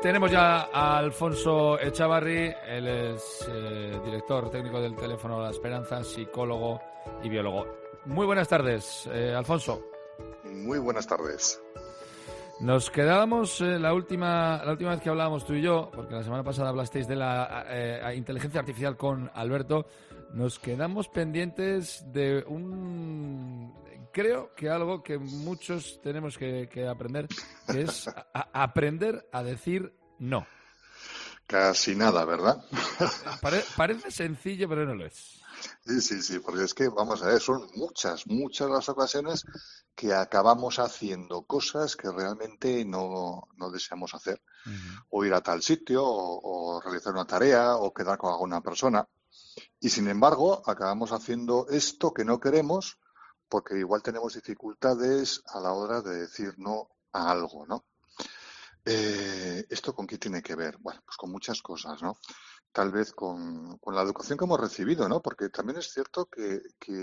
Tenemos ya a Alfonso Echavarri, él es director técnico del Teléfono de la Esperanza, psicólogo y biólogo. Muy buenas tardes, Alfonso. Muy buenas tardes. Nos quedábamos la última vez que hablábamos tú y yo, porque la semana pasada hablasteis de la inteligencia artificial con Alberto, nos quedamos pendientes de creo que algo que muchos tenemos que aprender, que es aprender a decir no. Casi nada, ¿verdad? Parece sencillo, pero no lo es. Sí, porque es que, vamos a ver, son muchas las ocasiones que acabamos haciendo cosas que realmente no deseamos hacer. Uh-huh. O ir a tal sitio, o realizar una tarea, o quedar con alguna persona. Y sin embargo, acabamos haciendo esto que no queremos porque igual tenemos dificultades a la hora de decir no a algo, ¿no? ¿Esto con qué tiene que ver? Bueno, pues con muchas cosas, ¿no? Tal vez con la educación que hemos recibido, ¿no? Porque también es cierto que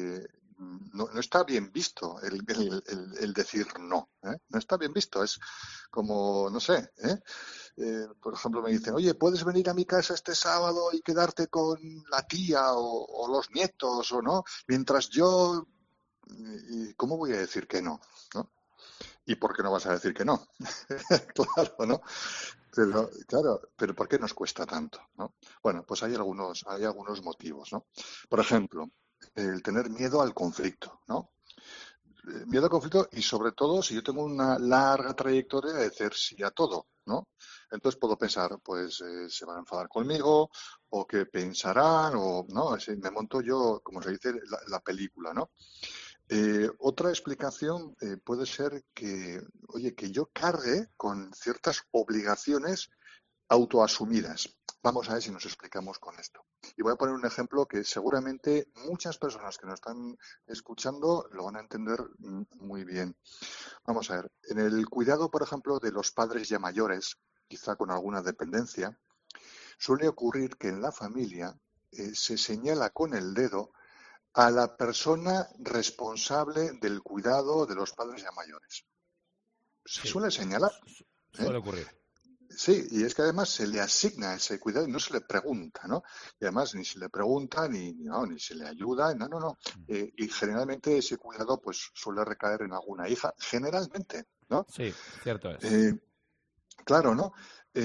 no está bien visto el decir no, ¿eh? No está bien visto, es como, no sé, por ejemplo, me dicen, oye, ¿puedes venir a mi casa este sábado y quedarte con la tía o los nietos o no? Mientras yo... ¿Y cómo voy a decir que no? ¿No? ¿Y por qué no vas a decir que no? Claro, ¿no? Pero, claro, pero ¿por qué nos cuesta tanto? ¿No? Bueno, pues hay algunos motivos, ¿no? Por ejemplo, el tener miedo al conflicto, ¿no? Miedo al conflicto y sobre todo si yo tengo una larga trayectoria de decir sí a todo, ¿no? Entonces puedo pensar, pues se van a enfadar conmigo o qué pensarán o, ¿no? Me monto yo, como se dice, la película, ¿no? Otra explicación puede ser que, oye, que yo cargue con ciertas obligaciones autoasumidas. Vamos a ver si nos explicamos con esto. Y voy a poner un ejemplo que seguramente muchas personas que nos están escuchando lo van a entender muy bien. Vamos a ver, en el cuidado, por ejemplo, de los padres ya mayores, quizá con alguna dependencia, suele ocurrir que en la familia se señala con el dedo a la persona responsable del cuidado de los padres ya mayores. Se suele señalar. Suele ocurrir. Sí, y es que además se le asigna ese cuidado y no se le pregunta, ¿no? Y además ni se le pregunta ni se le ayuda, no. Y generalmente ese cuidado pues suele recaer en alguna hija, generalmente, ¿no? Sí, cierto es. Claro, ¿no?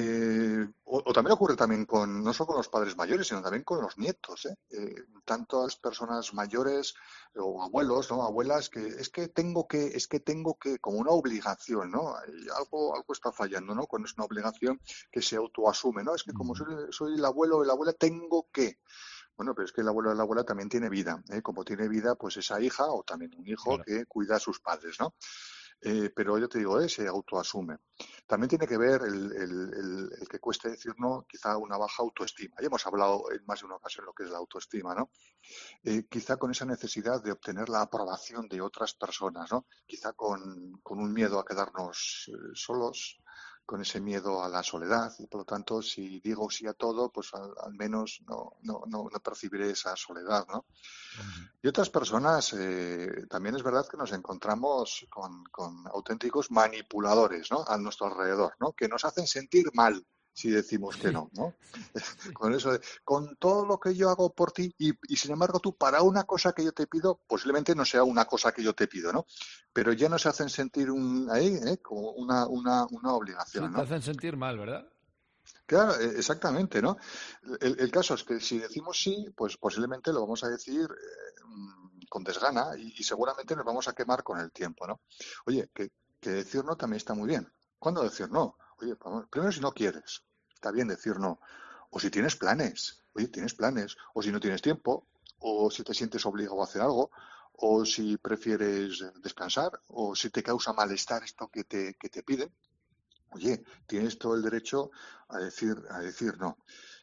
O también ocurre también no solo con los padres mayores, sino también con los nietos, ¿eh? Tantas personas mayores o abuelos, ¿no? Abuelas es que tengo que, como una obligación, ¿no? Y algo está fallando, ¿no? Cuando es una obligación que se autoasume, ¿no? Es que como soy el abuelo o la abuela, tengo que. Bueno, pero es que el abuelo o la abuela también tiene vida, ¿eh? Como tiene vida, pues esa hija o también un hijo claro, que cuida a sus padres, ¿no? Pero yo te digo, se autoasume. También tiene que ver el que cueste decir no, quizá una baja autoestima. Ya hemos hablado en más de una ocasión lo que es la autoestima, ¿no? Quizá con esa necesidad de obtener la aprobación de otras personas, ¿no? Quizá con un miedo a quedarnos solos, con ese miedo a la soledad y por lo tanto si digo sí a todo pues al menos no percibiré esa soledad, ¿no? Uh-huh. Y otras personas también es verdad que nos encontramos con auténticos manipuladores, ¿no? A nuestro alrededor, ¿no? Que nos hacen sentir mal si decimos que no, ¿no? Sí. Con eso con todo lo que yo hago por ti y sin embargo tú para una cosa que yo te pido posiblemente no sea una cosa que yo te pido, ¿no? Pero ya nos hacen sentir como una obligación, sí, ¿no? Te hacen sentir mal, ¿verdad? Claro, exactamente, ¿no? El caso es que si decimos sí, pues posiblemente lo vamos a decir con desgana y seguramente nos vamos a quemar con el tiempo, ¿no? Oye, que decir no también está muy bien. ¿Cuándo decir no? Oye, primero si no quieres, está bien decir no. O si tienes planes, oye, tienes planes. O si no tienes tiempo, o si te sientes obligado a hacer algo, o si prefieres descansar, o si te causa malestar esto que te piden. Oye, tienes todo el derecho a decir no.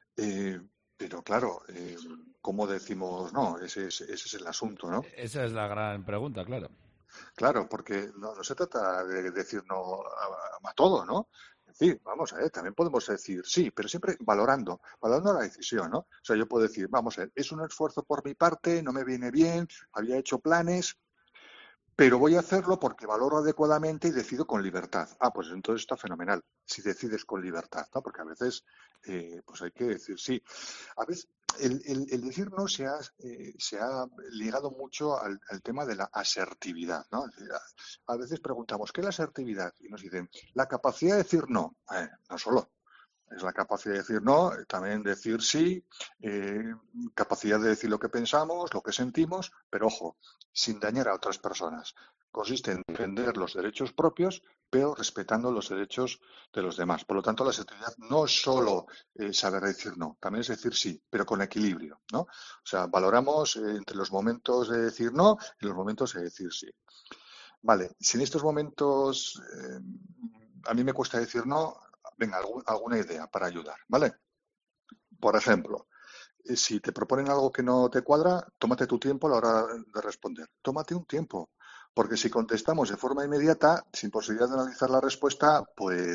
Pero claro, ¿cómo decimos no? Ese es el asunto, ¿no? Esa es la gran pregunta, claro. Claro, porque no se trata de decir no a todo, ¿no? Es decir, vamos a ver, también podemos decir sí, pero siempre valorando la decisión, ¿no? O sea, yo puedo decir, vamos a ver, es un esfuerzo por mi parte, no me viene bien, había hecho planes, pero voy a hacerlo porque valoro adecuadamente y decido con libertad. Pues entonces está fenomenal, si decides con libertad, ¿no? Porque a veces pues hay que decir sí. A veces el decir no se ha ligado mucho al tema de la asertividad, ¿no? Es decir, a veces preguntamos, ¿qué es la asertividad? Y nos dicen, la capacidad de decir no. No solo. Es la capacidad de decir no, también decir sí, capacidad de decir lo que pensamos, lo que sentimos, pero ojo, sin dañar a otras personas. Consiste en defender los derechos propios, pero respetando los derechos de los demás. Por lo tanto, la asertividad no es solo saber decir no, también es decir sí, pero con equilibrio, ¿no? O sea, valoramos entre los momentos de decir no y los momentos de decir sí. Vale, si en estos momentos a mí me cuesta decir no, venga, alguna idea para ayudar, ¿vale? Por ejemplo, si te proponen algo que no te cuadra, tómate tu tiempo a la hora de responder. Tómate un tiempo, porque si contestamos de forma inmediata, sin posibilidad de analizar la respuesta,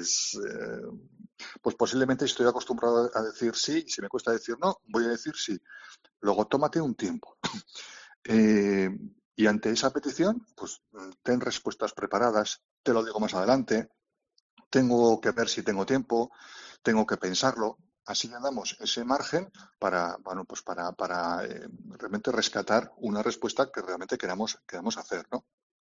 pues posiblemente si estoy acostumbrado a decir sí, y si me cuesta decir no, voy a decir sí. Luego, tómate un tiempo. Y ante esa petición, pues ten respuestas preparadas, te lo digo más adelante, tengo que ver si tengo tiempo, tengo que pensarlo. Así le damos ese margen para, bueno, pues para realmente rescatar una respuesta que realmente queramos hacer, ¿no?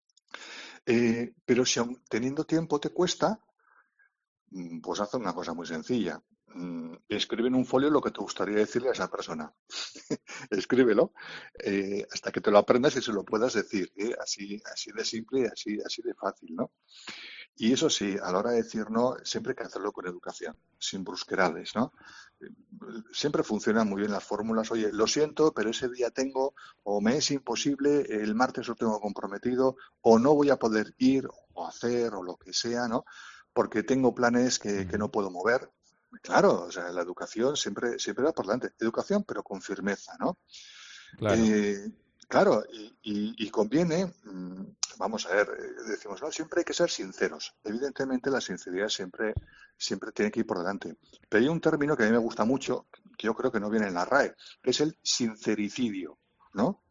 Pero si aún teniendo tiempo te cuesta, pues haz una cosa muy sencilla. Escribe en un folio lo que te gustaría decirle a esa persona. Escríbelo hasta que te lo aprendas y se lo puedas decir. Así de simple y así de fácil, ¿no? Y eso sí, a la hora de decir no, siempre hay que hacerlo con educación, sin brusquedades, ¿no? Siempre funcionan muy bien las fórmulas. Oye, lo siento, pero ese día tengo, o me es imposible, el martes lo tengo comprometido, o no voy a poder ir, o hacer, o lo que sea, ¿no? Porque tengo planes que no puedo mover. Claro, o sea, la educación siempre va por delante. Educación, pero con firmeza, ¿no? Claro. Claro, y conviene, vamos a ver, decimos, no, siempre hay que ser sinceros. Evidentemente la sinceridad siempre tiene que ir por delante. Pero hay un término que a mí me gusta mucho, que yo creo que no viene en la RAE, que es el sincericidio, ¿no?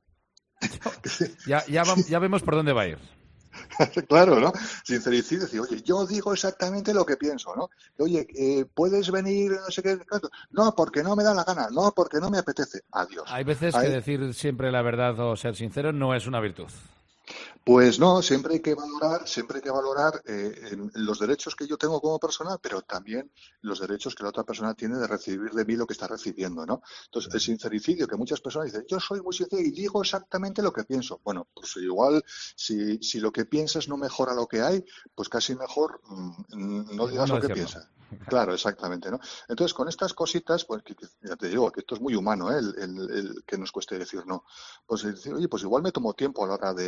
Ya vemos por dónde va a ir. Claro, ¿no? Sincericidio, decir, oye, yo digo exactamente lo que pienso, ¿no? Oye, ¿puedes venir, no sé qué? No, porque no me da la gana, no, porque no me apetece. Adiós. Hay veces que decir siempre la verdad o ser sincero no es una virtud. Pues no, siempre hay que valorar los derechos que yo tengo como persona, pero también los derechos que la otra persona tiene de recibir de mí lo que está recibiendo, ¿no? Entonces, el sincericidio, que muchas personas dicen, yo soy muy sincero y digo exactamente lo que pienso. Bueno, pues igual, si lo que piensas no mejora lo que hay, pues casi mejor no Es digas bueno lo que decirlo. piensas. Claro, exactamente, ¿no? Entonces, con estas cositas, pues ya te digo que esto es muy humano, ¿eh? El que nos cueste decir no. Pues decir, oye, pues igual me tomo tiempo a la hora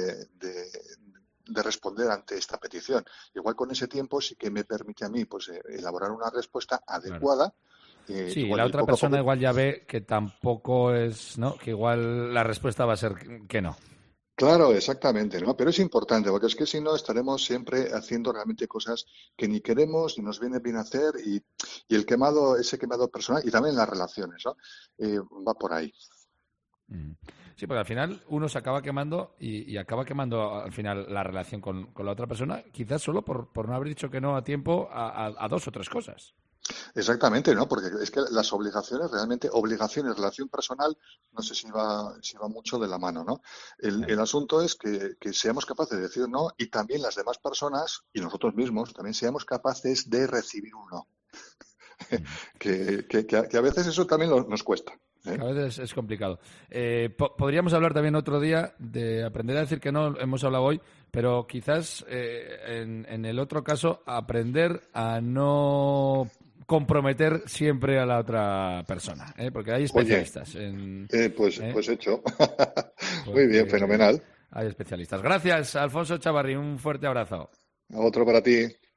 de responder ante esta petición. Igual con ese tiempo sí que me permite a mí pues elaborar una respuesta Claro. adecuada. Sí, Igual la y otra poco a persona poco. igual ya ve que tampoco es, ¿no? Que igual la respuesta va a ser que no. Claro, exactamente, ¿no? Pero es importante, porque es que si no estaremos siempre haciendo realmente cosas que ni queremos ni nos viene bien hacer y ese quemado personal y también las relaciones, ¿no? Va por ahí. Mm. Sí, porque al final uno se acaba quemando y acaba quemando al final la relación con la otra persona, quizás solo por no haber dicho que no a tiempo a dos o tres cosas. Exactamente, ¿no? Porque es que las obligaciones, relación personal, no sé si va mucho de la mano, ¿no? El asunto es que seamos capaces de decir no y también las demás personas y nosotros mismos también seamos capaces de recibir un no. Mm. Que a veces eso también nos cuesta. Que ¿Eh? a veces es complicado. Podríamos hablar también otro día de aprender a decir que no, hemos hablado hoy, pero quizás en el otro caso aprender a no comprometer siempre a la otra persona, ¿eh? Porque hay Oye, especialistas ¿eh? pues hecho. Muy bien, Porque fenomenal. hay especialistas. Gracias, Alfonso Chavarri, un fuerte abrazo. Otro para ti.